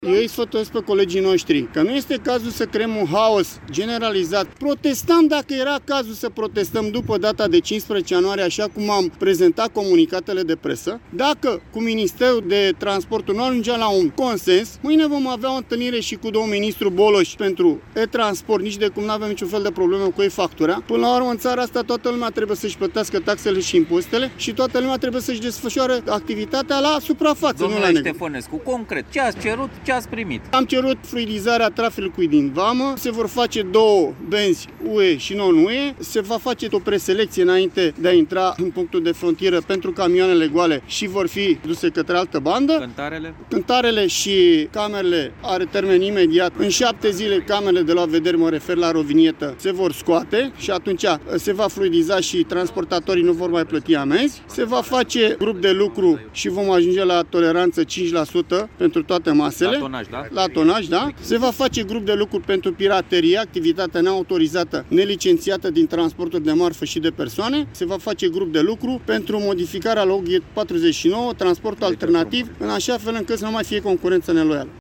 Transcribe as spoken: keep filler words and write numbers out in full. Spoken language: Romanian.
Eu îi sfătuiesc pe colegii noștri că nu este cazul să creăm un haos generalizat. Protestam dacă era cazul să protestăm după data de cincisprezece ianuarie, așa cum am prezentat comunicatele de presă. Dacă cu Ministerul de Transportul nu ajungea la un consens, mâine vom avea o întâlnire și cu domnul ministru Boloș pentru e-transport, nici de cum nu avem niciun fel de problemă cu e-factura. Până la urmă, în țara asta toată lumea trebuie să-și plătească taxele și impozitele și toată lumea trebuie să-și desfășoare activitatea la suprafață, Domnule nu la negru. Ștefănescu, concret, ce ați cerut, ce ați primit? Am cerut fluidizarea traficului din vamă, se vor face două benzi U E și non-U E, se va face o preselecție înainte de a intra în punctul de frontieră pentru camioanele goale și vor fi duse către altă bandă. Cântarele? Cântarele și camerele are termen imediat. În șapte zile camerele de la vedere, mă refer la rovinietă, se vor scoate și atunci se va fluidiza și transportatorii nu vor mai plăti amenzi. Se va face grup de lucru și vom ajunge la toleranță cinci la sută pentru toate masele. La tonaj, da? La tonaj, da. Se va face grup de lucru pentru piraterie, activitatea neautorizată, nelicențiată din transportul de marfă și de persoane. Se va face grup de lucru pentru modificarea logii patruzeci și nouă, transportul alternativ, în așa fel încât să nu mai fie concurență neloială.